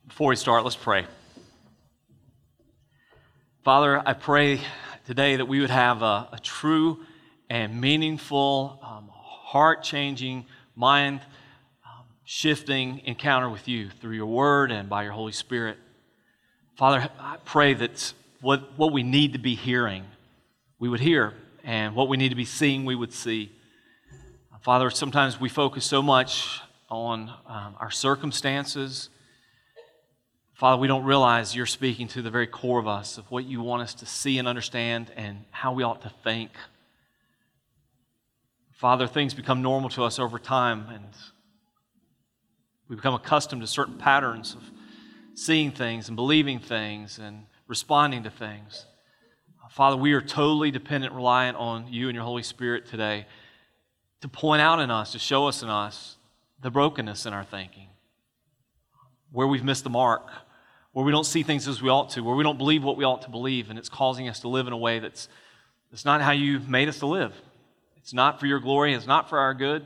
Before we start, let's pray. Father, I pray today that we would have a true and meaningful, heart-changing, mind-shifting encounter with you through your word and by your Holy Spirit. Father, I pray that what we need to be hearing, we would hear, and what we need to be seeing, we would see. Father, sometimes we focus so much on our circumstances. Father, we don't realize you're speaking to the very core of us, of what you want us to see and understand and how we ought to think. Father, things become normal to us over time, and we become accustomed to certain patterns of seeing things and believing things and responding to things. Father, we are totally dependent, reliant on you and your Holy Spirit today to point out in us, to show us in us the brokenness in our thinking, where we've missed the mark, where we don't see things as we ought to, where we don't believe what we ought to believe, and it's causing us to live in a way that's not how you made us to live. It's not for your glory. It's not for our good.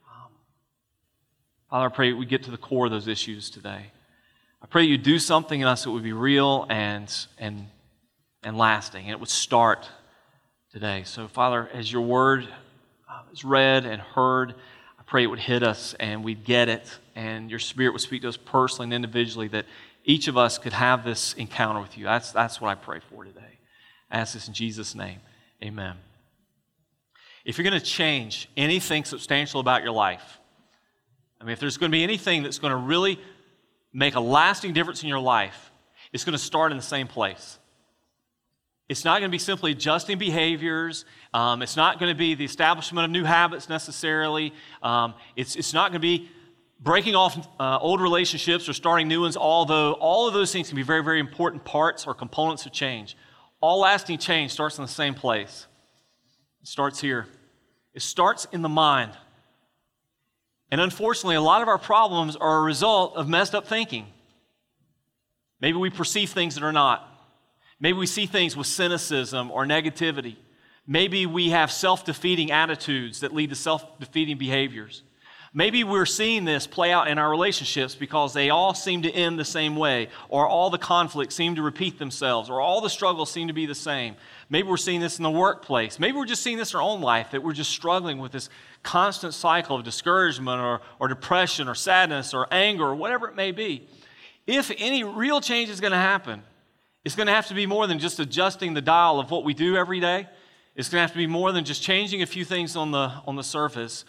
Father, I pray we get to the core of those issues today. I pray you do something in us that would be real and lasting, and it would start today. So, Father, as your word is read and heard, I pray it would hit us and we'd get it, and your Spirit would speak to us personally and individually, that each of us could have this encounter with you. That's what I pray for today. I ask this in Jesus' name. Amen. If you're going to change anything substantial about your life, if there's going to be anything that's going to really make a lasting difference in your life, it's going to start in the same place. It's not going to be simply adjusting behaviors. It's not going to be the establishment of new habits necessarily. It's not going to be breaking off old relationships or starting new ones, although all of those things can be very, very important parts or components of change. All lasting change starts in the same place. It starts here. It starts in the mind. And unfortunately, a lot of our problems are a result of messed up thinking. Maybe we perceive things that are not. Maybe we see things with cynicism or negativity. Maybe we have self-defeating attitudes that lead to self-defeating behaviors. Maybe we're seeing this play out in our relationships because they all seem to end the same way, or all the conflicts seem to repeat themselves, or all the struggles seem to be the same. Maybe we're seeing this in the workplace. Maybe we're just seeing this in our own life, that we're just struggling with this constant cycle of discouragement or depression or sadness or anger or whatever it may be. If any real change is going to happen, it's going to have to be more than just adjusting the dial of what we do every day. It's going to have to be more than just changing a few things on the surface.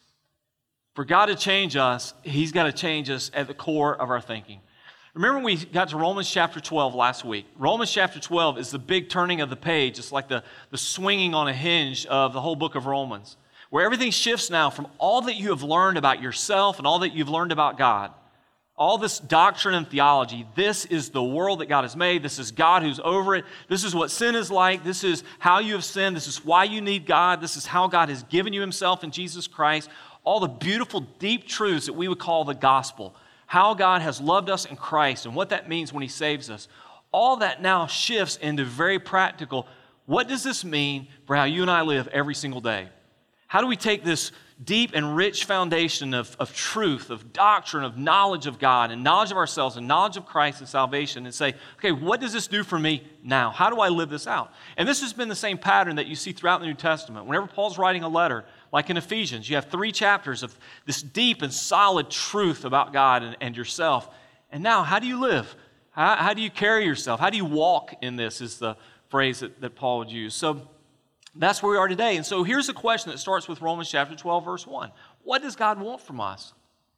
For God to change us, He's got to change us at the core of our thinking. Remember when we got to Romans chapter 12 last week? Romans chapter 12 is the big turning of the page. It's like the swinging on a hinge of the whole book of Romans, where everything shifts now from all that you have learned about yourself and all that you've learned about God. All this doctrine and theology, this is the world that God has made. This is God who's over it. This is what sin is like. This is how you have sinned. This is why you need God. This is how God has given you Himself in Jesus Christ. All the beautiful, deep truths that we would call the gospel. How God has loved us in Christ and what that means when He saves us. All that now shifts into very practical, what does this mean for how you and I live every single day? How do we take this deep and rich foundation of truth, of doctrine, of knowledge of God and knowledge of ourselves and knowledge of Christ and salvation and say, okay, what does this do for me now? How do I live this out? And this has been the same pattern that you see throughout the New Testament. Whenever Paul's writing a letter, like in Ephesians, you have 3 chapters of this deep and solid truth about God and yourself. And now, how do you live? How do you carry yourself? How do you walk in this is the phrase that Paul would use. So that's where we are today. And so here's a question that starts with Romans chapter 12, verse 1. What does God want from us?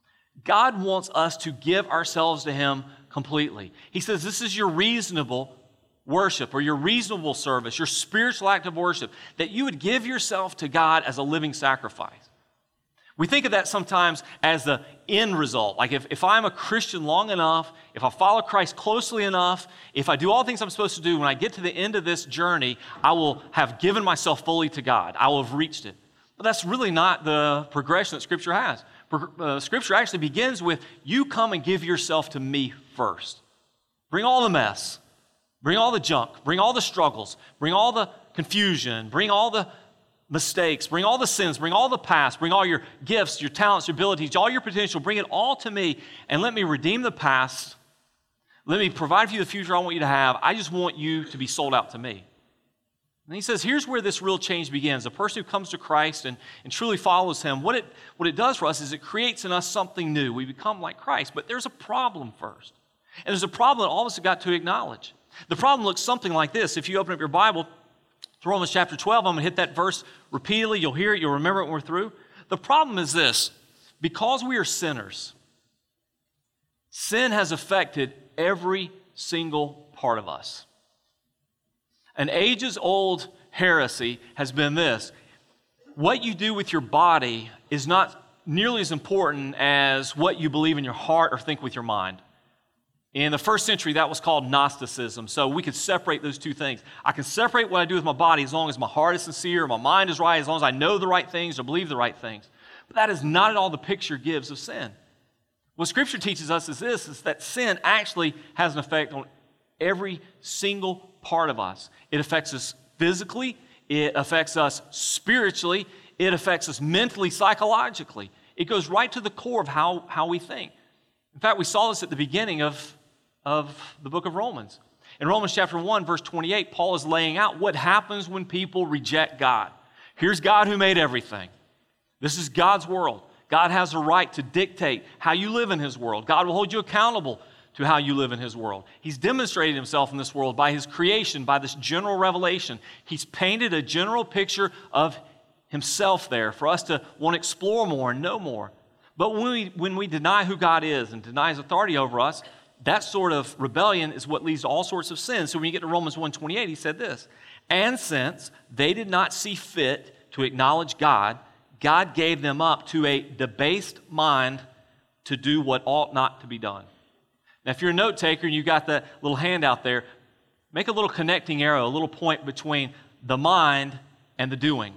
God wants us to give ourselves to Him completely. He says this is your reasonable worship or your reasonable service, your spiritual act of worship, that you would give yourself to God as a living sacrifice. We think of that sometimes as the end result. Like if I'm a Christian long enough, if I follow Christ closely enough, if I do all the things I'm supposed to do, when I get to the end of this journey, I will have given myself fully to God. I will have reached it. But that's really not the progression that Scripture has. Scripture actually begins with, you come and give yourself to me first. Bring all the mess. Bring all the junk. Bring all the struggles. Bring all the confusion. Bring all the mistakes. Bring all the sins. Bring all the past. Bring all your gifts, your talents, your abilities, all your potential. Bring it all to me and let me redeem the past Let me provide for you the future I want you to have. I just want you to be sold out to me. And he says, here's where this real change begins. A person who comes to Christ and truly follows him, what it does for us is it creates in us something new. We become like Christ. But there's a problem first. And there's a problem that all of us have got to acknowledge. The problem looks something like this. If you open up your Bible to Romans chapter 12, I'm going to hit that verse repeatedly. You'll hear it. You'll remember it when we're through. The problem is this. Because we are sinners, sin has affected every single part of us. An ages-old heresy has been this. What you do with your body is not nearly as important as what you believe in your heart or think with your mind. In the first century, that was called Gnosticism. So we could separate those two things. I can separate what I do with my body as long as my heart is sincere, my mind is right, as long as I know the right things or believe the right things. But that is not at all the picture gives of sin. What Scripture teaches us is this, is that sin actually has an effect on every single part of us. It affects us physically, it affects us spiritually, it affects us mentally, psychologically. It goes right to the core of how we think. In fact, we saw this at the beginning of the book of Romans. In Romans chapter 1, verse 28, Paul is laying out what happens when people reject God. Here's God who made everything. This is God's world. God has a right to dictate how you live in His world. God will hold you accountable to how you live in His world. He's demonstrated Himself in this world by His creation, by this general revelation. He's painted a general picture of Himself there for us to want to explore more and know more. But when we deny who God is and deny His authority over us, that sort of rebellion is what leads to all sorts of sins. So when you get to Romans 1:28, he said this, "And since they did not see fit to acknowledge God, God gave them up to a debased mind to do what ought not to be done." Now, if you're a note taker and you got that little handout there, make a little connecting arrow, a little point between the mind and the doing.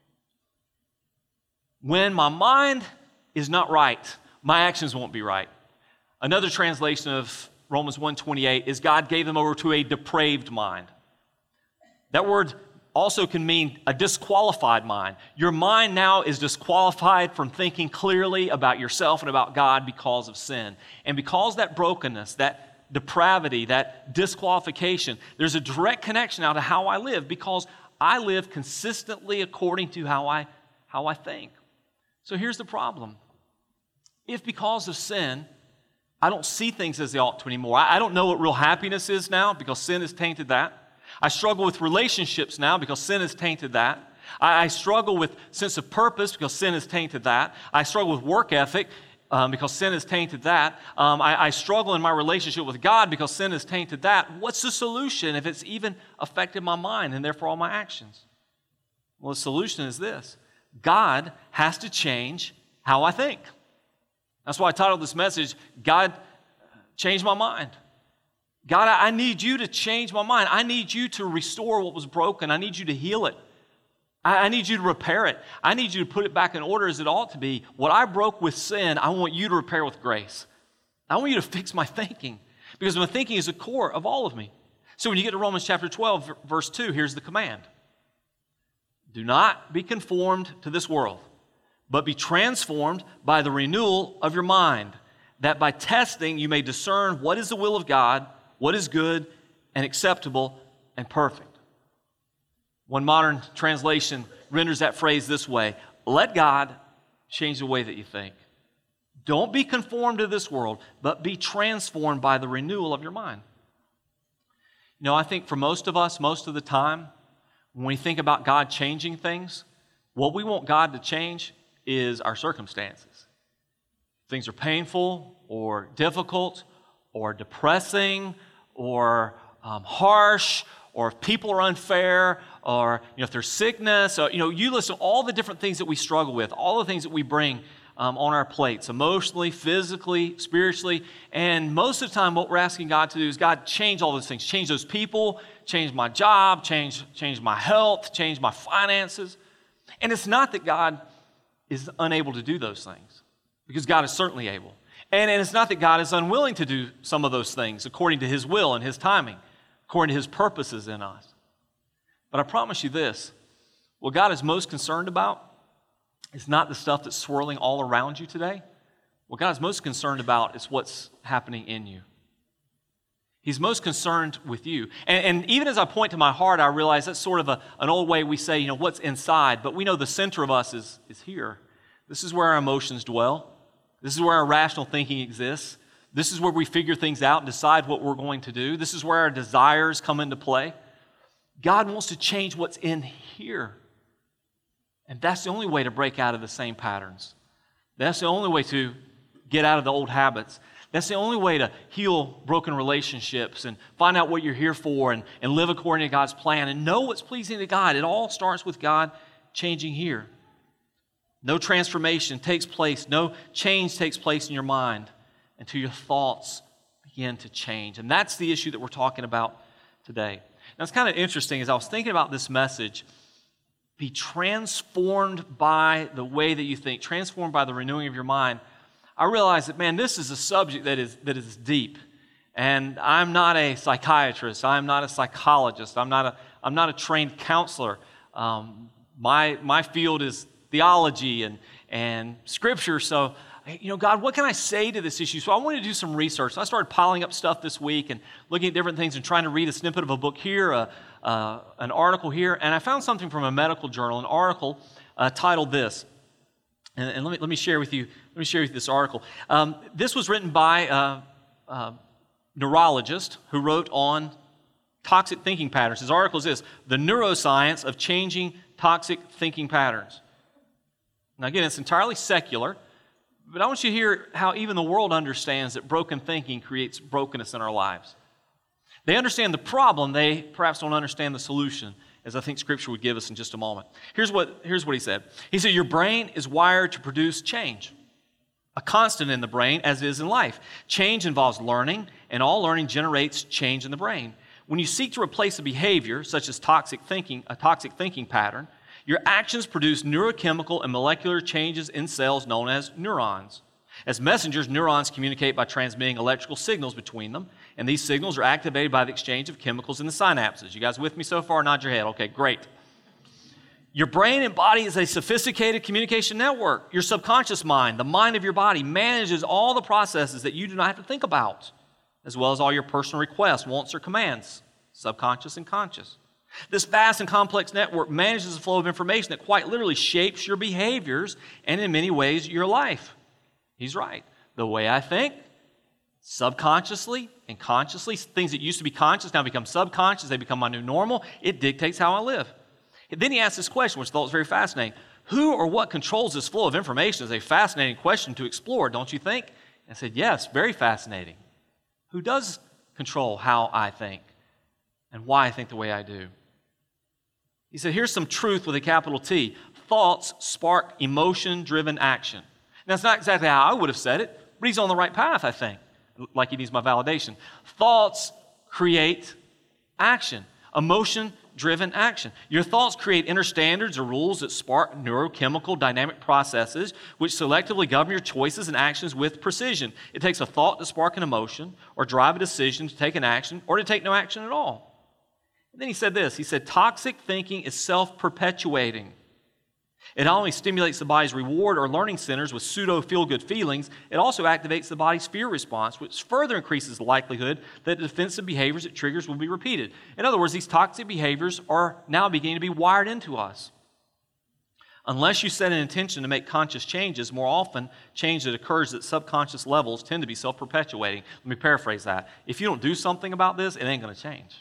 When my mind is not right, my actions won't be right. Another translation of Romans 1:28 is God gave them over to a depraved mind. That word also can mean a disqualified mind. Your mind now is disqualified from thinking clearly about yourself and about God because of sin. And because that brokenness, that depravity, that disqualification, there's a direct connection now to how I live because I live consistently according to how I think. So here's the problem. If because of sin, I don't see things as they ought to anymore, I don't know what real happiness is now because sin has tainted that. I struggle with relationships now because sin has tainted that. I struggle with sense of purpose because sin has tainted that. I struggle with work ethic because sin has tainted that. I struggle in my relationship with God because sin has tainted that. What's the solution if it's even affected my mind and therefore all my actions? Well, the solution is this. God has to change how I think. That's why I titled this message, God, Change My Mind. God, I need you to change my mind. I need you to restore what was broken. I need you to heal it. I need you to repair it. I need you to put it back in order as it ought to be. What I broke with sin, I want you to repair with grace. I want you to fix my thinking because my thinking is the core of all of me. So when you get to Romans chapter 12, verse 2, here's the command. Do not be conformed to this world, but be transformed by the renewal of your mind, that by testing you may discern what is the will of God, what is good and acceptable and perfect. One modern translation renders that phrase this way, let God change the way that you think. Don't be conformed to this world, but be transformed by the renewal of your mind. You know, I think for most of us, most of the time, when we think about God changing things, what we want God to change is our circumstances. Things are painful or difficult or depressing or harsh, or if people are unfair, or if there's sickness, or, you listen to all the different things that we struggle with, all the things that we bring on our plates, emotionally, physically, spiritually, and most of the time what we're asking God to do is, God, change all those things, change those people, change my job, change my health, change my finances. And it's not that God is unable to do those things, because God is certainly able. And it's not that God is unwilling to do some of those things according to His will and His timing, according to His purposes in us. But I promise you this, what God is most concerned about is not the stuff that's swirling all around you today. What God is most concerned about is what's happening in you. He's most concerned with you. And even as I point to my heart, I realize that's sort of an old way we say, what's inside. But we know the center of us is here. This is where our emotions dwell. This is where our rational thinking exists. This is where we figure things out and decide what we're going to do. This is where our desires come into play. God wants to change what's in here. And that's the only way to break out of the same patterns. That's the only way to get out of the old habits. That's the only way to heal broken relationships and find out what you're here for and live according to God's plan and know what's pleasing to God. It all starts with God changing here. No transformation takes place, no change takes place in your mind until your thoughts begin to change. And that's the issue that we're talking about today. Now, it's kind of interesting as I was thinking about this message, be transformed by the way that you think, transformed by the renewing of your mind. I realized that, man, this is a subject that is deep. And I'm not a psychiatrist. I'm not a psychologist. I'm not a trained counselor. My field is theology and Scripture. So, God, what can I say to this issue? So I wanted to do some research. So I started piling up stuff this week and looking at different things and trying to read a snippet of a book here, an article here. And I found something from a medical journal, an article titled this. And let me share with you. Let me share with you this article. This was written by a neurologist who wrote on toxic thinking patterns. His article is this: "The Neuroscience of Changing Toxic Thinking Patterns." Now, again, it's entirely secular, but I want you to hear how even the world understands that broken thinking creates brokenness in our lives. They understand the problem; they perhaps don't understand the solution, as I think Scripture would give us in just a moment. Here's what he said. He said, "Your brain is wired to produce change, a constant in the brain, as it is in life. Change involves learning, and all learning generates change in the brain. When you seek to replace a behavior, such as a toxic thinking pattern, your actions produce neurochemical and molecular changes in cells known as neurons. As messengers, neurons communicate by transmitting electrical signals between them, and these signals are activated by the exchange of chemicals in the synapses." You guys with me so far? Nod your head. Okay, great. Your brain and body is a sophisticated communication network. Your subconscious mind, the mind of your body, manages all the processes that you do not have to think about, as well as all your personal requests, wants, or commands, subconscious and conscious. This vast and complex network manages the flow of information that quite literally shapes your behaviors and in many ways your life. He's right. The way I think, subconsciously and consciously, things that used to be conscious now become subconscious, they become my new normal. It dictates how I live. And then he asked this question, which I thought was very fascinating. Who or what controls this flow of information is a fascinating question to explore, don't you think? And I said, yes, very fascinating. Who does control how I think and why I think the way I do? He said, here's some truth with a capital T. Thoughts spark emotion-driven action. Now, it's not exactly how I would have said it, but he's on the right path, I think, like he needs my validation. Thoughts create action, emotion-driven action. Your thoughts create inner standards or rules that spark neurochemical dynamic processes which selectively govern your choices and actions with precision. It takes a thought to spark an emotion or drive a decision to take an action or to take no action at all. And then he said this. He said, toxic thinking is self-perpetuating. It not only stimulates the body's reward or learning centers with pseudo feel-good feelings, it also activates the body's fear response, which further increases the likelihood that defensive behaviors it triggers will be repeated. In other words, these toxic behaviors are now beginning to be wired into us. Unless you set an intention to make conscious changes, more often change that occurs at subconscious levels tend to be self-perpetuating. Let me paraphrase that. If you don't do something about this, it ain't going to change.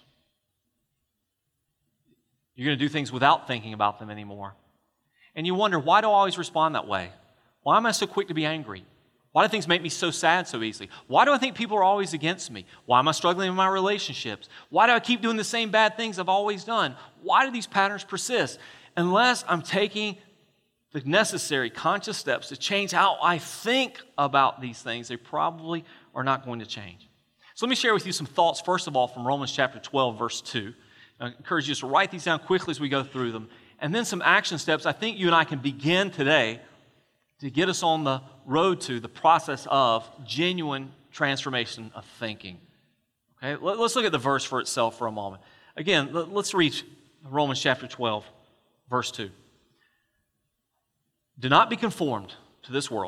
You're going to do things without thinking about them anymore. And you wonder, why do I always respond that way? Why am I so quick to be angry? Why do things make me so sad so easily? Why do I think people are always against me? Why am I struggling in my relationships? Why do I keep doing the same bad things I've always done? Why do these patterns persist? Unless I'm taking the necessary conscious steps to change how I think about these things, they probably are not going to change. So let me share with you some thoughts, first of all, from Romans chapter 12, verse 2. I encourage you to write these down quickly as we go through them. And then some action steps I think you and I can begin today to get us on the road to the process of genuine transformation of thinking. Okay, let's look at the verse for itself for a moment. Again, let's read Romans chapter 12, verse 2. Do not be conformed to this world,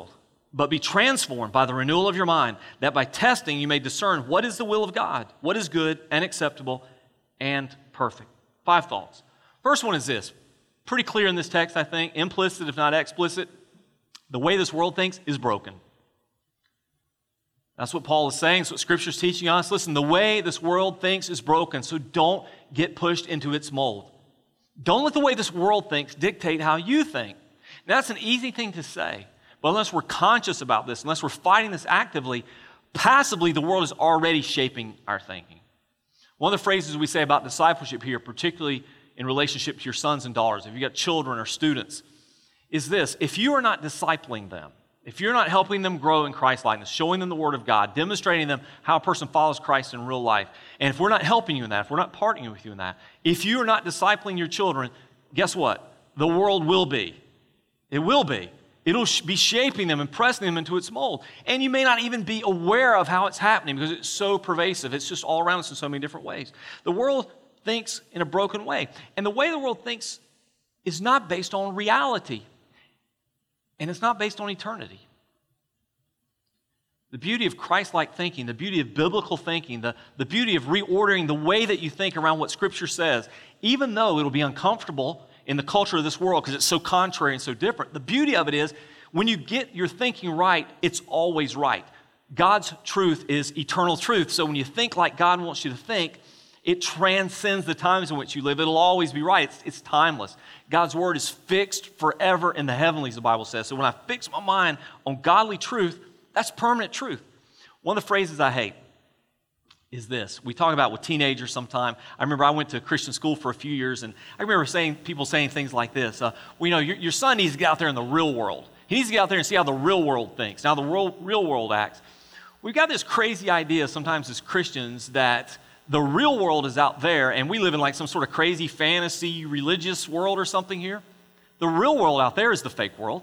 but be transformed by the renewal of your mind, that by testing you may discern what is the will of God, what is good and acceptable and perfect. 5 thoughts. First one is this. Pretty clear in this text, I think, implicit if not explicit. The way this world thinks is broken. That's what Paul is saying. That's what Scripture's teaching us. Listen, the way this world thinks is broken, so don't get pushed into its mold. Don't let the way this world thinks dictate how you think. Now, that's an easy thing to say, but unless we're conscious about this, unless we're fighting this actively, passively, the world is already shaping our thinking. One of the phrases we say about discipleship here, particularly in relationship to your sons and daughters, if you've got children or students, is this: if you are not discipling them, if you're not helping them grow in Christ-likeness, showing them the Word of God, demonstrating them how a person follows Christ in real life, and if we're not helping you in that, if we're not partnering with you in that, if you are not discipling your children, guess what? The world will be. It will be. It'll be shaping them and pressing them into its mold. And you may not even be aware of how it's happening because it's so pervasive. It's just all around us in so many different ways. The world thinks in a broken way. And the way the world thinks is not based on reality. And it's not based on eternity. The beauty of Christ-like thinking, the beauty of biblical thinking, the beauty of reordering the way that you think around what Scripture says, even though it'll be uncomfortable in the culture of this world because it's so contrary and so different, the beauty of it is when you get your thinking right, it's always right. God's truth is eternal truth. So when you think like God wants you to think, it transcends the times in which you live. It'll always be right. It's timeless. God's word is fixed forever in the heavenlies, the Bible says. So when I fix my mind on godly truth, that's permanent truth. One of the phrases I hate is this. We talk about with teenagers sometime. I remember I went to Christian school for a few years, and I remember people saying things like this. Your son needs to get out there in the real world. He needs to get out there and see how the real world thinks, how the real world acts. We've got this crazy idea sometimes as Christians that the real world is out there, and we live in like some sort of crazy fantasy religious world or something here. The real world out there is the fake world.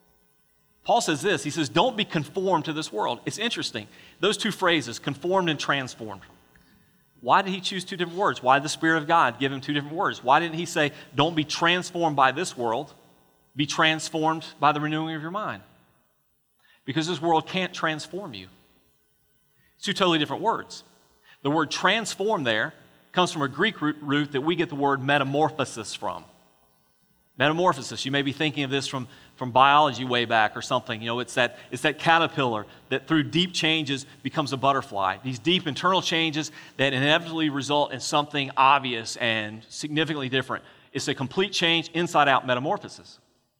Paul says this. He says, don't be conformed to this world. It's interesting. Those 2 phrases, conformed and transformed. Why did he choose 2 different words? Why did the Spirit of God give him 2 different words? Why didn't he say, don't be transformed by this world, be transformed by the renewing of your mind? Because this world can't transform you. It's 2 totally different words. The word transform there comes from a Greek root that we get the word metamorphosis from. Metamorphosis. You may be thinking of this from biology way back or something. You know, it's that caterpillar that through deep changes becomes a butterfly. These deep internal changes that inevitably result in something obvious and significantly different. It's a complete change, inside-out metamorphosis.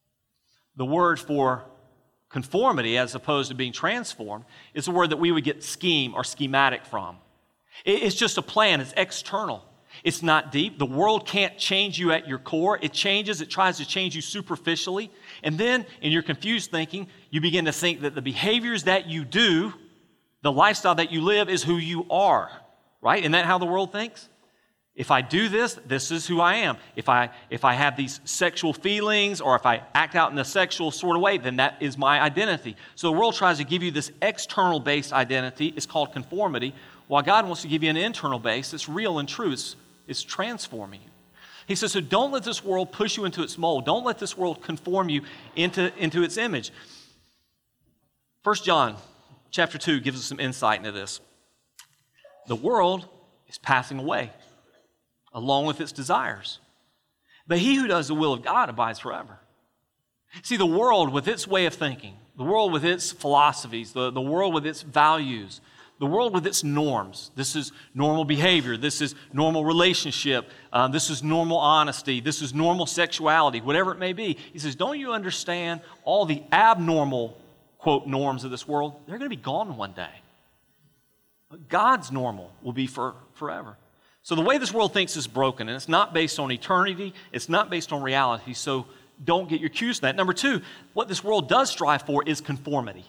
The word for conformity, as opposed to being transformed, is a word that we would get scheme or schematic from. It's just a plan. It's external. It's not deep. The world can't change you at your core. It tries to change you superficially. And then, in your confused thinking, you begin to think that the behaviors that you do, the lifestyle that you live, is who you are. Right? Isn't that how the world thinks? If I do this, this is who I am. If I have these sexual feelings or if I act out in a sexual sort of way, then that is my identity. So the world tries to give you this external-based identity. It's called conformity, while God wants to give you an internal base that's real and true. It's transforming you. He says, so don't let this world push you into its mold. Don't let this world conform you into its image. 1 John chapter 2 gives us some insight into this. The world is passing away, along with its desires. But he who does the will of God abides forever. See, the world with its way of thinking, the world with its philosophies, the world with its values, the world with its norms. This is normal behavior. This is normal relationship. This is normal honesty. This is normal sexuality, whatever it may be. He says, don't you understand all the abnormal, quote, norms of this world? They're going to be gone one day. But God's normal will be forever. So the way this world thinks is broken, and it's not based on eternity. It's not based on reality. So don't get your cues from that. Number 2, what this world does strive for is conformity.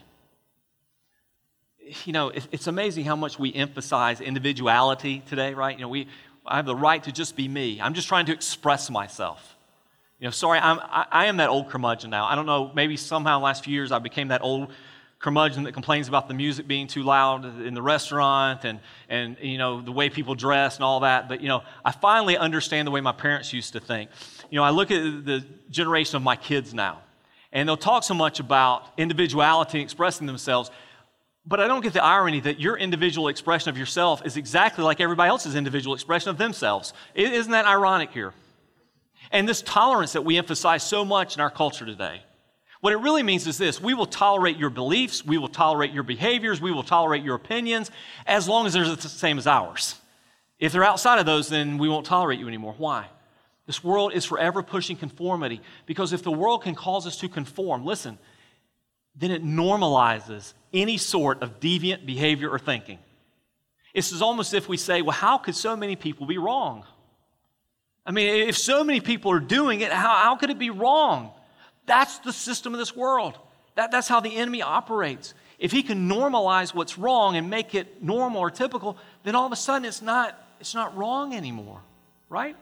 You know, it's amazing how much we emphasize individuality today, right? You know, I have the right to just be me. I'm just trying to express myself. You know, sorry, I am that old curmudgeon now. I don't know, maybe somehow in the last few years I became that old curmudgeon that complains about the music being too loud in the restaurant and you know, the way people dress and all that. But, you know, I finally understand the way my parents used to think. You know, I look at the generation of my kids now, And they'll talk so much about individuality and expressing themselves, but I don't get the irony that your individual expression of yourself is exactly like everybody else's individual expression of themselves. Isn't that ironic here? And this tolerance that we emphasize so much in our culture today, what it really means is this: we will tolerate your beliefs, we will tolerate your behaviors, we will tolerate your opinions, as long as they're the same as ours. If they're outside of those, then we won't tolerate you anymore. Why? This world is forever pushing conformity, because if the world can cause us to conform, listen, then it normalizes any sort of deviant behavior or thinking. It's almost as if we say, well, how could so many people be wrong? I mean, if so many people are doing it, how could it be wrong? That's the system of this world. That's how the enemy operates. If he can normalize what's wrong and make it normal or typical, then all of a sudden it's not wrong anymore, right?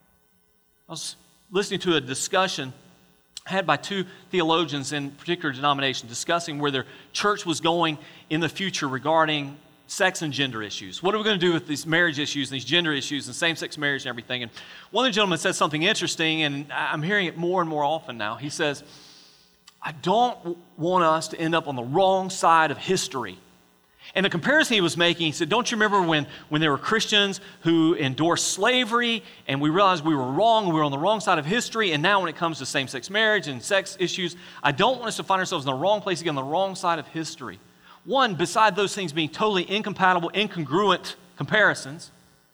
I was listening to a discussion had by two theologians in particular denominations discussing where their church was going in the future regarding sex and gender issues. What are we going to do with these marriage issues and these gender issues and same-sex marriage and everything? And one of the gentlemen said something interesting, and I'm hearing it more and more often now. He says, I don't want us to end up on the wrong side of history. And the comparison he was making, he said, don't you remember when there were Christians who endorsed slavery and we realized we were wrong, we were on the wrong side of history, and now when it comes to same-sex marriage and sex issues, I don't want us to find ourselves in the wrong place again, on the wrong side of history. One, beside those things being totally incompatible, incongruent comparisons,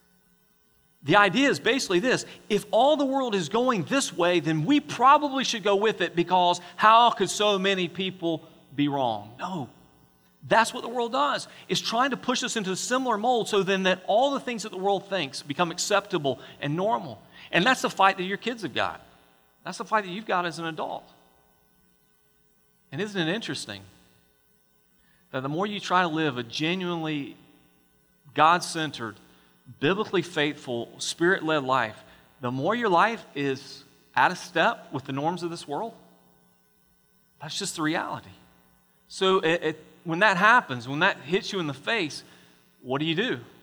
the idea is basically this: if all the world is going this way, then we probably should go with it, because how could so many people be wrong? No. That's what the world does. It's trying to push us into a similar mold so then that all the things that the world thinks become acceptable and normal. And that's the fight that your kids have got. That's the fight that you've got as an adult. And isn't it interesting that the more you try to live a genuinely God-centered, biblically faithful, Spirit-led life, the more your life is out of step with the norms of this world? That's just the reality. So when that happens, when that hits you in the face, what do?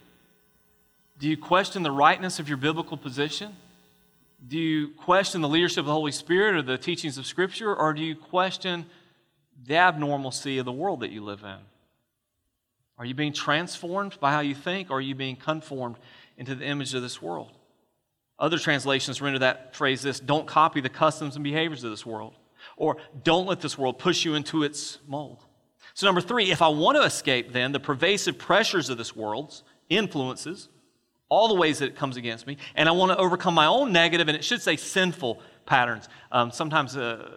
Do you question the rightness of your biblical position? Do you question the leadership of the Holy Spirit or the teachings of Scripture? Or do you question the abnormalcy of the world that you live in? Are you being transformed by how you think, or are you being conformed into the image of this world? Other translations render that phrase this: don't copy the customs and behaviors of this world. Or don't let this world push you into its mold. So number 3, if I want to escape then the pervasive pressures of this world's influences, all the ways that it comes against me, and I want to overcome my own negative, and it should say sinful patterns. Sometimes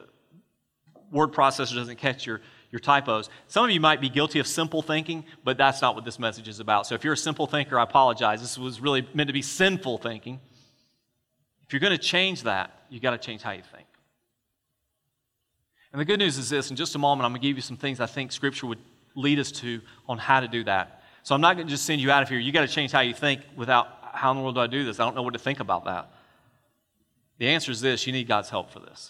word processor doesn't catch your typos. Some of you might be guilty of simple thinking, but that's not what this message is about. So if you're a simple thinker, I apologize. This was really meant to be sinful thinking. If you're going to change that, you've got to change how you think. And the good news is this: in just a moment, I'm going to give you some things I think Scripture would lead us to on how to do that. So I'm not going to just send you out of here. You've got to change how you think without, how in the world do I do this? I don't know what to think about that. The answer is this: you need God's help for this.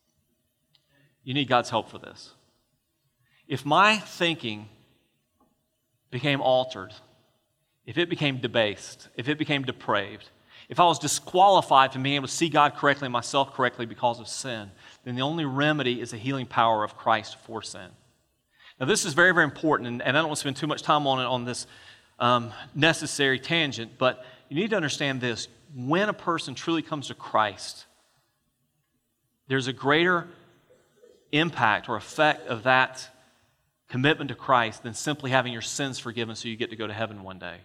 You need God's help for this. If my thinking became altered, if it became debased, if it became depraved, if I was disqualified from being able to see God correctly and myself correctly because of sin, then the only remedy is the healing power of Christ for sin. Now, this is very, very important, and I don't want to spend too much time on it on this necessary tangent, but you need to understand this: when a person truly comes to Christ, there's a greater impact or effect of that commitment to Christ than simply having your sins forgiven so you get to go to heaven one day.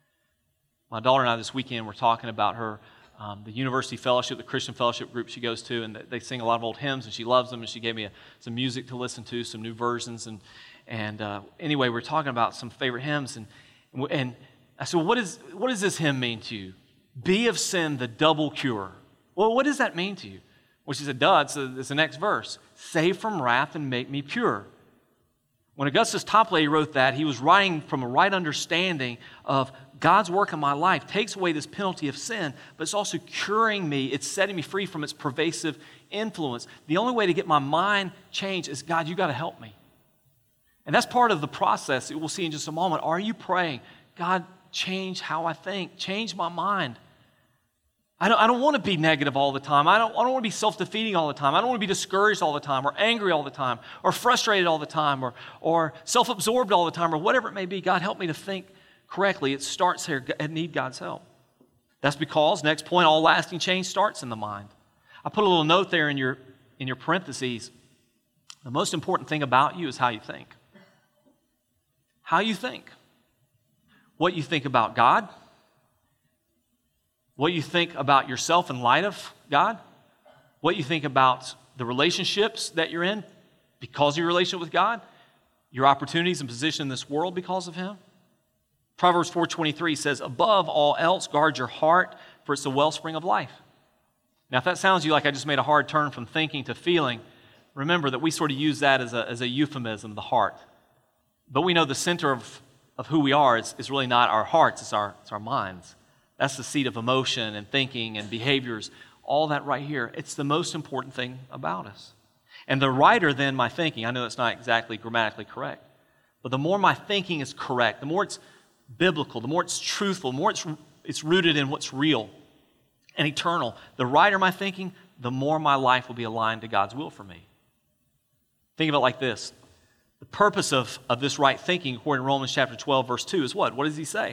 My daughter and I this weekend were talking about her, the university fellowship, the Christian fellowship group she goes to, and they sing a lot of old hymns, and she loves them, and she gave me some music to listen to, some new versions, and anyway, we were talking about some favorite hymns, and I said, well, what does this hymn mean to you? Be of sin the double cure. Well, what does that mean to you? Well, she said, duh, it's the next verse. Save from wrath and make me pure. When Augustus Toplady wrote that, he was writing from a right understanding of God's work in my life takes away this penalty of sin, but it's also curing me. It's setting me free from its pervasive influence. The only way to get my mind changed is, God, you got to help me. And that's part of the process that we'll see in just a moment. Are you praying, God, change how I think, change my mind? I don't want to be negative all the time. I don't want to be self-defeating all the time. I don't want to be discouraged all the time or angry all the time or frustrated all the time or self-absorbed all the time or whatever it may be. God, help me to think correctly. It starts here. I need God's help. That's because, next point, all lasting change starts in the mind. I put a little note there in your parentheses. The most important thing about you is how you think. How you think. What you think about God. What you think about yourself in light of God. What you think about the relationships that you're in because of your relationship with God. Your opportunities and position in this world because of Him. Proverbs 4:23 says, above all else, guard your heart, for it's the wellspring of life. Now, if that sounds to you like I just made a hard turn from thinking to feeling, remember that we sort of use that as a euphemism, the heart. But we know the center of who we are is really not our hearts, it's our minds. That's the seat of emotion and thinking and behaviors, all that right here. It's the most important thing about us. And the righter then my thinking, I know that's not exactly grammatically correct, but the more my thinking is correct, the more it's biblical, the more it's truthful, the more it's rooted in what's real and eternal, the righter my thinking, the more my life will be aligned to God's will for me. Think of it like this. The purpose of this right thinking, according to Romans chapter 12, verse 2, is what? What does he say?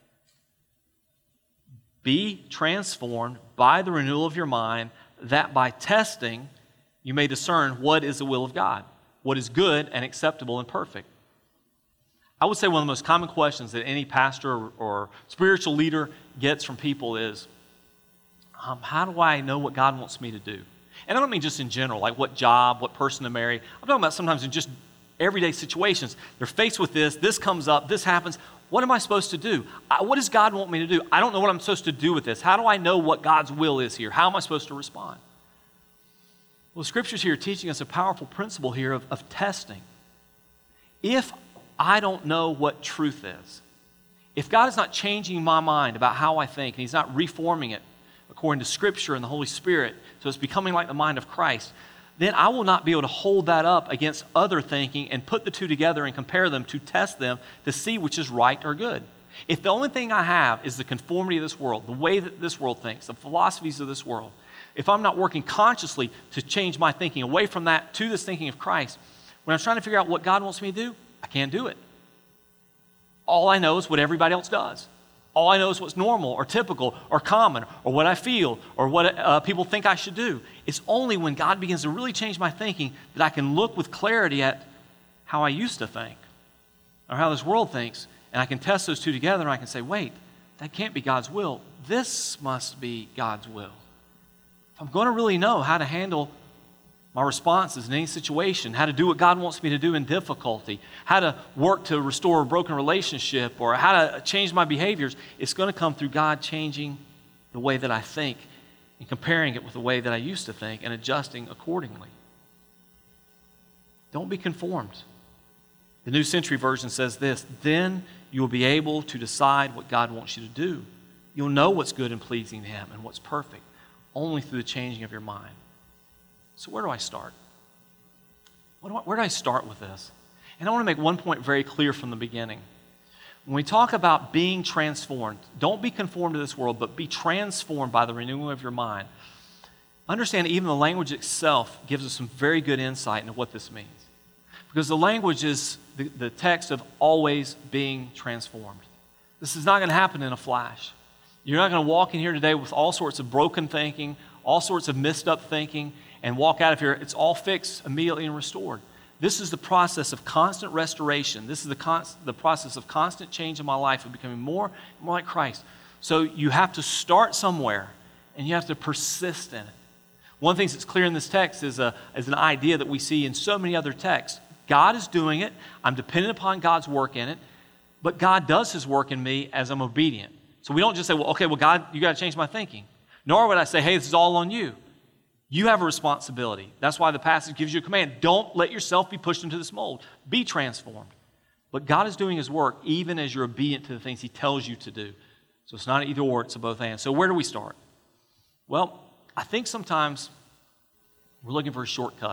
Be transformed by the renewal of your mind, that by testing you may discern what is the will of God, what is good and acceptable and perfect. I would say one of the most common questions that any pastor or spiritual leader gets from people is, how do I know what God wants me to do? And I don't mean just in general, like what job, what person to marry. I'm talking about sometimes in just everyday situations. They're faced with this comes up, this happens. What am I supposed to do? What does God want me to do? I don't know what I'm supposed to do with this. How do I know what God's will is here? How am I supposed to respond? Well, the Scriptures here are teaching us a powerful principle here of testing. If I don't know what truth is, if God is not changing my mind about how I think, and He's not reforming it according to Scripture and the Holy Spirit, so it's becoming like the mind of Christ, then I will not be able to hold that up against other thinking and put the two together and compare them to test them to see which is right or good. If the only thing I have is the conformity of this world, the way that this world thinks, the philosophies of this world, if I'm not working consciously to change my thinking away from that to this thinking of Christ, when I'm trying to figure out what God wants me to do, I can't do it. All I know is what everybody else does. All I know is what's normal or typical or common or what I feel or what people think I should do. It's only when God begins to really change my thinking that I can look with clarity at how I used to think or how this world thinks, and I can test those two together and I can say, wait, that can't be God's will. This must be God's will. If I'm going to really know how to handle my responses in any situation, how to do what God wants me to do in difficulty, how to work to restore a broken relationship, or how to change my behaviors, it's going to come through God changing the way that I think and comparing it with the way that I used to think and adjusting accordingly. Don't be conformed. The New Century Version says this, then you will be able to decide what God wants you to do. You'll know what's good and pleasing to Him and what's perfect only through the changing of your mind. So where do I start? Where do I start with this? And I want to make one point very clear from the beginning. When we talk about being transformed, don't be conformed to this world, but be transformed by the renewal of your mind. Understand even the language itself gives us some very good insight into what this means. Because the language is the text of always being transformed. This is not going to happen in a flash. You're not going to walk in here today with all sorts of broken thinking, all sorts of messed up thinking, and walk out of here, it's all fixed immediately and restored. This is the process of constant restoration. This is the process of constant change in my life, of becoming more and more like Christ. So you have to start somewhere, and you have to persist in it. One of the things that's clear in this text is an idea that we see in so many other texts. God is doing it. I'm dependent upon God's work in it, but God does His work in me as I'm obedient. So we don't just say, well, God, you got to change my thinking. Nor would I say, hey, this is all on you. You have a responsibility. That's why the passage gives you a command. Don't let yourself be pushed into this mold. Be transformed. But God is doing His work even as you're obedient to the things He tells you to do. So it's not an either or, it's a both and. So where do we start? Well, I think sometimes we're looking for a shortcut.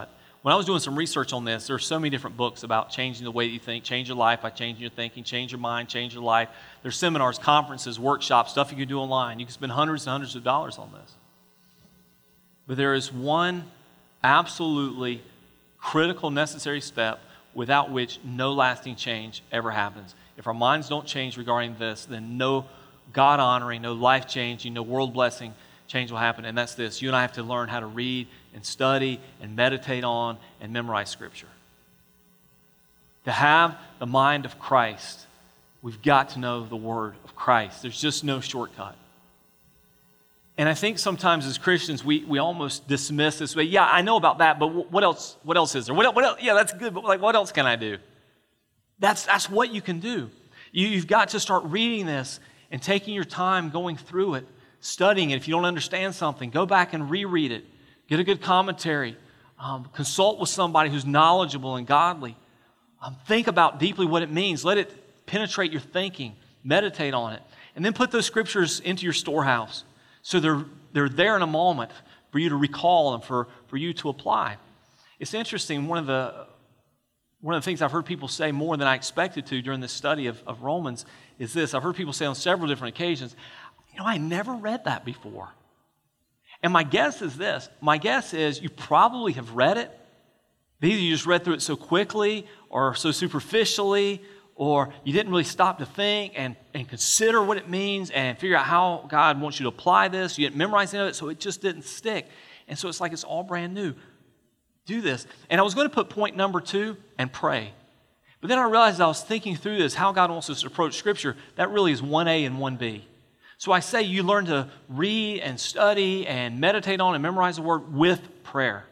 when I was doing some research on this, there are so many different books about changing the way that you think, change your life by changing your thinking, change your mind, change your life. There's seminars, conferences, workshops, stuff you can do online. You can spend hundreds and hundreds of dollars on this. But there is one absolutely critical, necessary step without which no lasting change ever happens. If our minds don't change regarding this, then no God-honoring, no life-changing, no world-blessing change will happen, and that's this. You and I have to learn how to read and study and meditate on and memorize Scripture. To have the mind of Christ, we've got to know the Word of Christ. There's just no shortcut. And I think sometimes as Christians, we almost dismiss this way. Yeah, I know about that, but what else? What else is there? What else? Yeah, that's good, but what else can I do? That's what you can do. You've got to start reading this and taking your time going through it, studying it. If you don't understand something, go back and reread it. Get a good commentary. Consult with somebody who's knowledgeable and godly. Think about deeply what it means. Let it penetrate your thinking. Meditate on it. And then put those scriptures into your storehouse so they're there in a moment for you to recall and for you to apply. It's interesting. One of the things I've heard people say more than I expected to during this study of Romans is this. I've heard people say on several different occasions, I never read that before. And my guess is this. My guess is you probably have read it. Either you just read through it so quickly or so superficially, or you didn't really stop to think and consider what it means and figure out how God wants you to apply this. You didn't memorize any of it, so it just didn't stick. And so it's like it's all brand new. Do this. And I was going to put point number 2 and pray. But then I realized I was thinking through this, how God wants us to approach Scripture. That really is 1A and 1B. So I say you learn to read and study and meditate on and memorize the Word with prayer.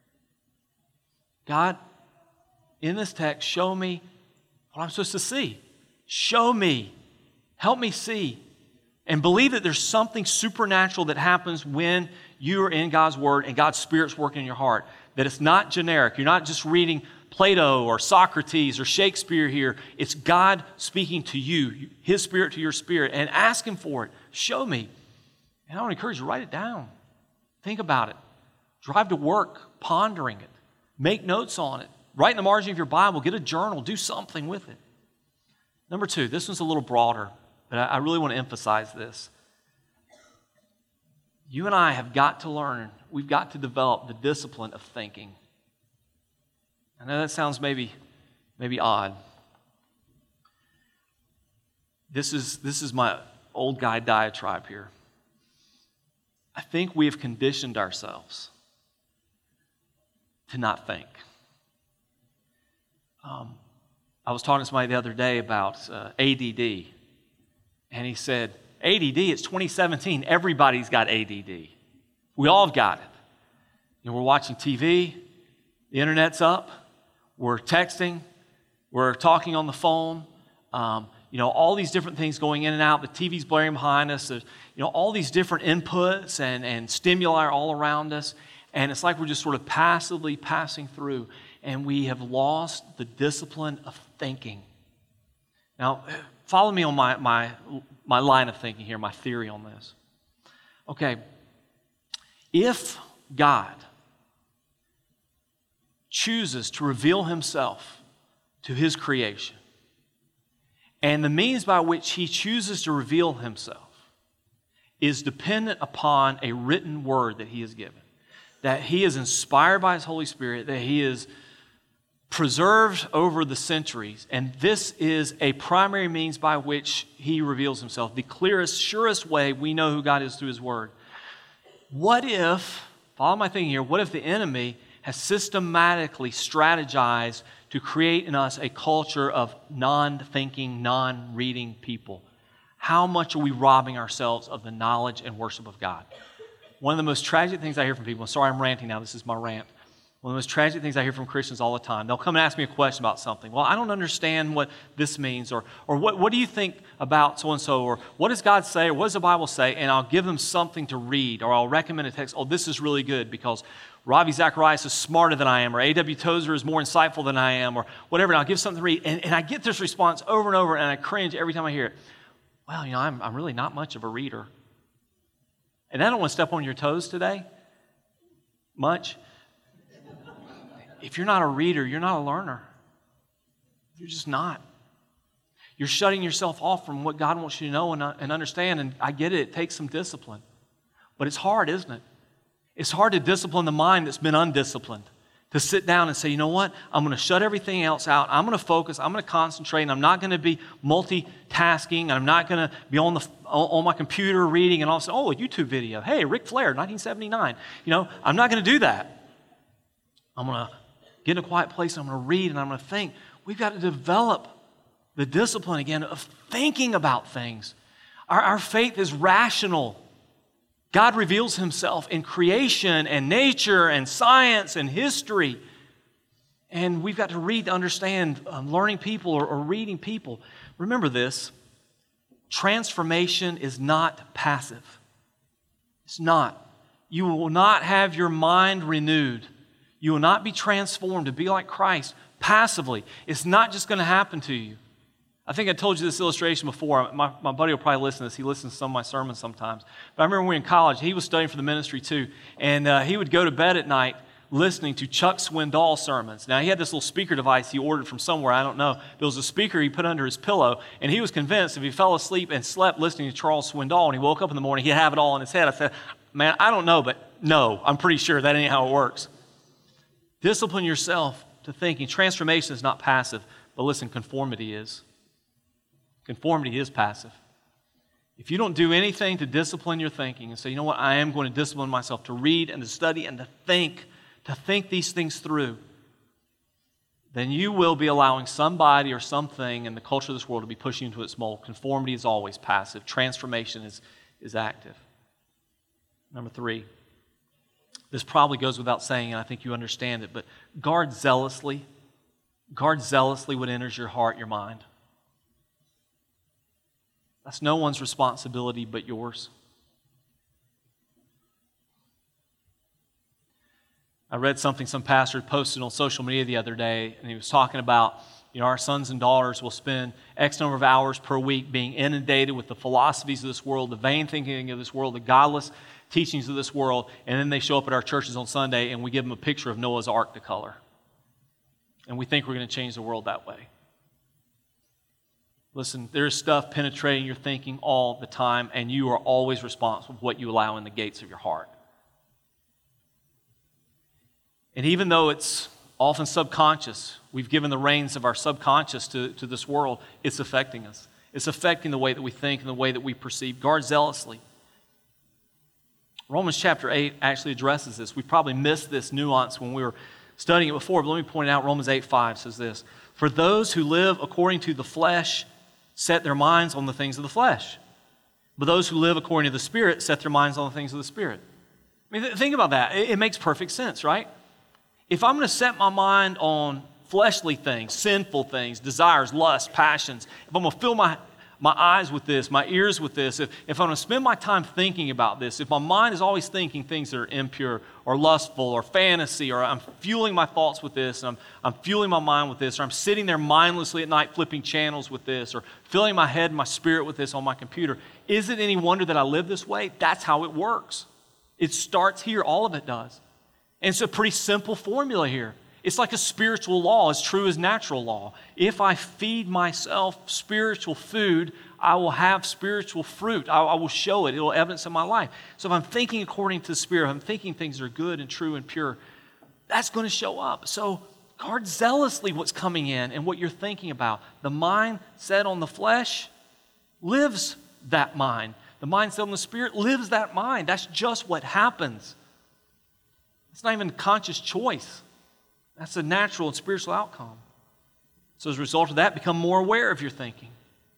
God, in this text, show me what I'm supposed to see. Show me. Help me see. And believe that there's something supernatural that happens when you are in God's Word and God's Spirit's working in your heart. That it's not generic. You're not just reading Plato or Socrates or Shakespeare here. It's God speaking to you, His Spirit to your spirit, and ask Him for it. Show me. And I want to encourage you, write it down. Think about it. Drive to work pondering it. Make notes on it. Write in the margin of your Bible. Get a journal. Do something with it. Number 2, this one's a little broader, but I really want to emphasize this. You and I have got to learn, we've got to develop the discipline of thinking. I know that sounds maybe odd. This is my old guy diatribe here. I think we have conditioned ourselves to not think. I was talking to somebody the other day about ADD, and he said, ADD, it's 2017, everybody's got ADD. We all have got it. We're watching TV, the internet's up, we're texting, we're talking on the phone, all these different things going in and out, the TV's blaring behind us, there's, all these different inputs and stimuli are all around us, and it's like we're just sort of passively passing through, and we have lost the discipline of thinking. Now, follow me on my line of thinking here, my theory on this. Okay, if God chooses to reveal Himself to His creation, and the means by which He chooses to reveal Himself is dependent upon a written word that He has given, that He is inspired by His Holy Spirit, that He is preserved over the centuries, and this is a primary means by which He reveals Himself, the clearest, surest way we know who God is through His Word. What if, follow my thinking here, what if the enemy has systematically strategized to create in us a culture of non-thinking, non-reading people? How much are we robbing ourselves of the knowledge and worship of God? One of the most tragic things I hear from people, sorry I'm ranting now, this is my rant. One of the most tragic things I hear from Christians all the time, they'll come and ask me a question about something. Well, I don't understand what this means, or what do you think about so-and-so, or what does God say, or what does the Bible say, and I'll give them something to read, or I'll recommend a text. Oh, this is really good because Ravi Zacharias is smarter than I am, or A.W. Tozer is more insightful than I am, or whatever, and I'll give something to read. And I get this response over and over, and I cringe every time I hear it. Well, I'm really not much of a reader. And I don't want to step on your toes today, much. if you're not a reader, you're not a learner. You're just not. You're shutting yourself off from what God wants you to know and understand. And I get it. It takes some discipline. But it's hard, isn't it? It's hard to discipline the mind that's been undisciplined. To sit down and say, you know what? I'm going to shut everything else out. I'm going to focus. I'm going to concentrate. And I'm not going to be multitasking. I'm not going to be on my computer reading and all of a sudden, oh, a YouTube video. Hey, Ric Flair, 1979. I'm not going to do that. I'm going to get in a quiet place. I'm going to read and I'm going to think. We've got to develop the discipline again of thinking about things. Our faith is rational. God reveals himself in creation and nature and science and history. And we've got to read to understand learning people or reading people. Remember this, transformation is not passive. It's not. You will not have your mind renewed. You will not be transformed to be like Christ passively. It's not just going to happen to you. I think I told you this illustration before. My buddy will probably listen to this. He listens to some of my sermons sometimes. But I remember when we were in college, he was studying for the ministry too. And he would go to bed at night listening to Chuck Swindoll sermons. Now, he had this little speaker device he ordered from somewhere, I don't know. It was a speaker he put under his pillow. And he was convinced if he fell asleep and slept listening to Charles Swindoll and he woke up in the morning, he'd have it all in his head. I said, man, I don't know, but no, I'm pretty sure that ain't how it works. Discipline yourself to thinking. Transformation is not passive, but listen, conformity is. Conformity is passive. If you don't do anything to discipline your thinking and say, you know what, I am going to discipline myself to read and to study and to think these things through, then you will be allowing somebody or something in the culture of this world to be pushing you into its mold. Conformity is always passive. Transformation is active. Number 3, this probably goes without saying, and I think you understand it, but guard zealously what enters your heart, your mind. That's no one's responsibility but yours. I read something some pastor posted on social media the other day, and he was talking about, our sons and daughters will spend X number of hours per week being inundated with the philosophies of this world, the vain thinking of this world, the godless teachings of this world, and then they show up at our churches on Sunday and we give them a picture of Noah's Ark to color. And we think we're going to change the world that way. Listen, there's stuff penetrating your thinking all the time, and you are always responsible for what you allow in the gates of your heart. And even though it's often subconscious, we've given the reins of our subconscious to this world, it's affecting us. It's affecting the way that we think and the way that we perceive. Guard zealously. Romans chapter 8 actually addresses this. We probably missed this nuance when we were studying it before, but let me point it out. Romans 8:5 says this, "For those who live according to the flesh set their minds on the things of the flesh. But those who live according to the Spirit set their minds on the things of the Spirit." I mean, think about that. It makes perfect sense, right? If I'm going to set my mind on fleshly things, sinful things, desires, lusts, passions, if I'm going to fill my eyes with this, my ears with this, if I'm going to spend my time thinking about this, if my mind is always thinking things that are impure or lustful or fantasy, or I'm fueling my thoughts with this, and I'm fueling my mind with this, or I'm sitting there mindlessly at night flipping channels with this, or filling my head and my spirit with this on my computer, is it any wonder that I live this way? That's how it works. It starts here. All of it does. And it's a pretty simple formula here. It's like a spiritual law, as true as natural law. If I feed myself spiritual food, I will have spiritual fruit. I will show it. It will evidence in my life. So if I'm thinking according to the Spirit, if I'm thinking things that are good and true and pure, that's going to show up. So guard zealously what's coming in and what you're thinking about. The mind set on the flesh lives that mind. The mind set on the Spirit lives that mind. That's just what happens. It's not even a conscious choice. That's a natural and spiritual outcome. So as a result of that, become more aware of your thinking.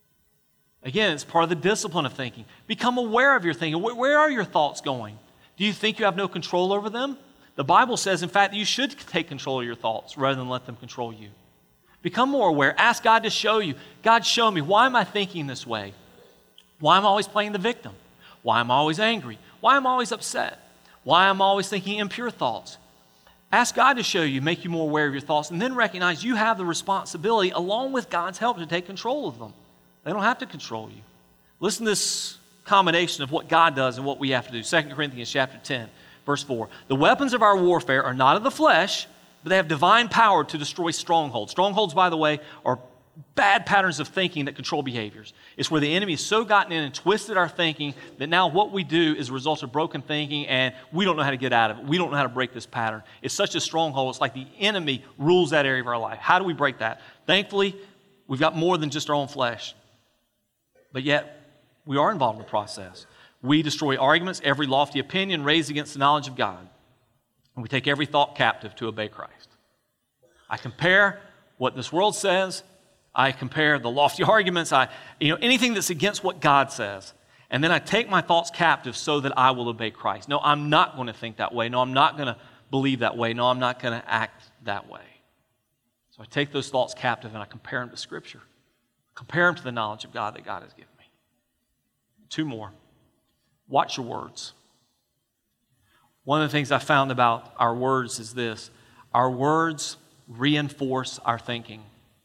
Again, it's part of the discipline of thinking. Become aware of your thinking. Where are your thoughts going? Do you think you have no control over them? The Bible says, in fact, that you should take control of your thoughts rather than let them control you. Become more aware. Ask God to show you. God, show me. Why am I thinking this way? Why am I always playing the victim? Why am I always angry? Why am I always upset? Why am I always thinking impure thoughts? Ask God to show you, make you more aware of your thoughts, and then recognize you have the responsibility, along with God's help, to take control of them. They don't have to control you. Listen to this combination of what God does and what we have to do. 2 Corinthians chapter 10, verse 4. "The weapons of our warfare are not of the flesh, but they have divine power to destroy strongholds. Strongholds, by the way, are bad patterns of thinking that control behaviors. It's where the enemy has so gotten in and twisted our thinking that now what we do is a result of broken thinking, and we don't know how to get out of it. We don't know how to break this pattern. It's such a stronghold. It's like the enemy rules that area of our life. How do we break that? Thankfully, we've got more than just our own flesh. But yet, we are involved in the process. We destroy arguments, every lofty opinion raised against the knowledge of God. And we take every thought captive to obey Christ. I compare what this world says. I compare the lofty arguments, anything that's against what God says. And then I take my thoughts captive so that I will obey Christ. No, I'm not going to think that way. No, I'm not going to believe that way. No, I'm not going to act that way. So I take those thoughts captive and I compare them to Scripture. Compare them to the knowledge of God that God has given me. 2 more. Watch your words. One of the things I found about our words is this. Our words reinforce our thinking.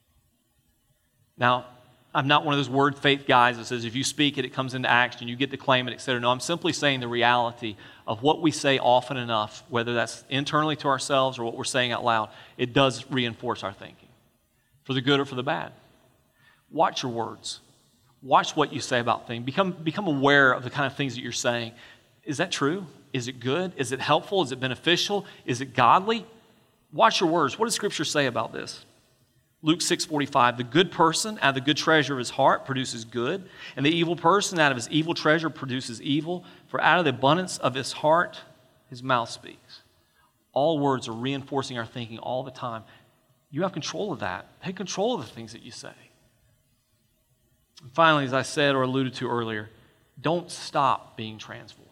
Now, I'm not one of those word faith guys that says if you speak it, it comes into action, you get to claim it, etc. No, I'm simply saying the reality of what we say often enough, whether that's internally to ourselves or what we're saying out loud, it does reinforce our thinking, for the good or for the bad. Watch your words. Watch what you say about things. Become aware of the kind of things that you're saying. Is that true? Is it good? Is it helpful? Is it beneficial? Is it godly? Watch your words. What does Scripture say about this? Luke 6:45, the good person out of the good treasure of his heart produces good, and the evil person out of his evil treasure produces evil, for out of the abundance of his heart, his mouth speaks. All words are reinforcing our thinking all the time. You have control of that. Take control of the things that you say. And finally, as I said or alluded to earlier, don't stop being transformed.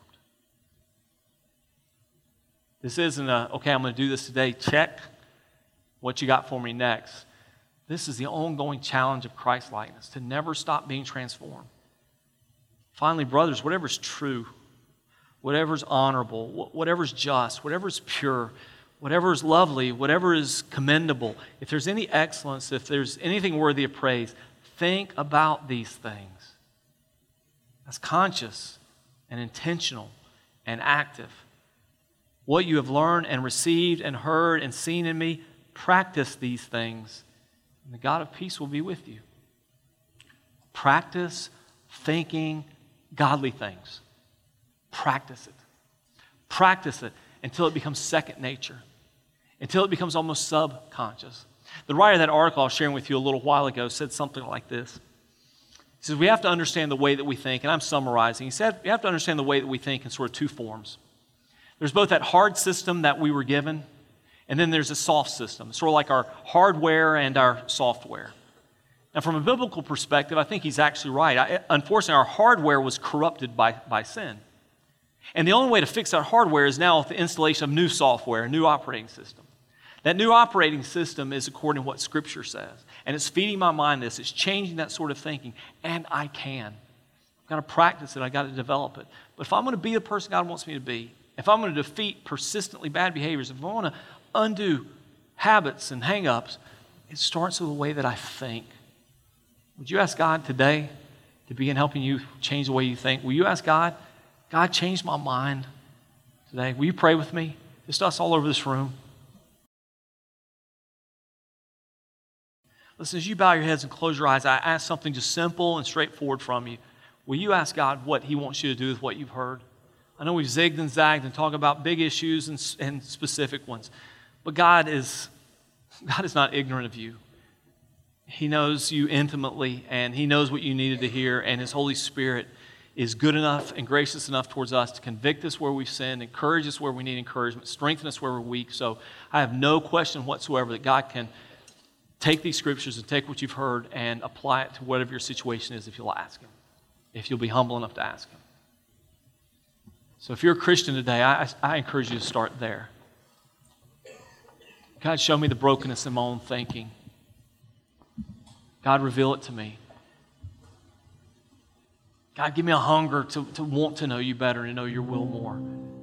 This isn't okay, I'm going to do this today, check what you got for me next. This is the ongoing challenge of Christ-likeness, to never stop being transformed. Finally, brothers, whatever's true, whatever's honorable, whatever's just, whatever's pure, whatever is lovely, whatever is commendable, if there's any excellence, if there's anything worthy of praise, think about these things. That's conscious and intentional and active. What you have learned and received and heard and seen in me, practice these things, and the God of peace will be with you. Practice thinking godly things. Practice it. Practice it until it becomes second nature, until it becomes almost subconscious. The writer of that article I was sharing with you a little while ago said something like this. He says, we have to understand the way that we think, and I'm summarizing. He said, we have to understand the way that we think in sort of 2 forms. There's both that hard system that we were given, and then there's a soft system, sort of like our hardware and our software. Now, from a biblical perspective, I think he's actually right. Unfortunately, our hardware was corrupted by sin. And the only way to fix that hardware is now with the installation of new software, a new operating system. That new operating system is according to what Scripture says. And it's feeding my mind this. It's changing that sort of thinking. And I can. I've got to practice it. I've got to develop it. But if I'm going to be the person God wants me to be, if I'm going to defeat persistently bad behaviors, if I want to undo habits and hang-ups, it starts with the way that I think. Would you ask God today to begin helping you change the way you think? Will you ask God, God, change my mind today? Will you pray with me? Just us all over this room. Listen, as you bow your heads and close your eyes, I ask something just simple and straightforward from you. Will you ask God what He wants you to do with what you've heard? I know we've zigged and zagged and talked about big issues and specific ones. But God is not ignorant of you. He knows you intimately, and He knows what you needed to hear, and His Holy Spirit is good enough and gracious enough towards us to convict us where we've sinned, encourage us where we need encouragement, strengthen us where we're weak. So I have no question whatsoever that God can take these Scriptures and take what you've heard and apply it to whatever your situation is if you'll ask Him, if you'll be humble enough to ask Him. So if you're a Christian today, I encourage you to start there. God, show me the brokenness in my own thinking. God, reveal it to me. God, give me a hunger to want to know you better and to know your will more.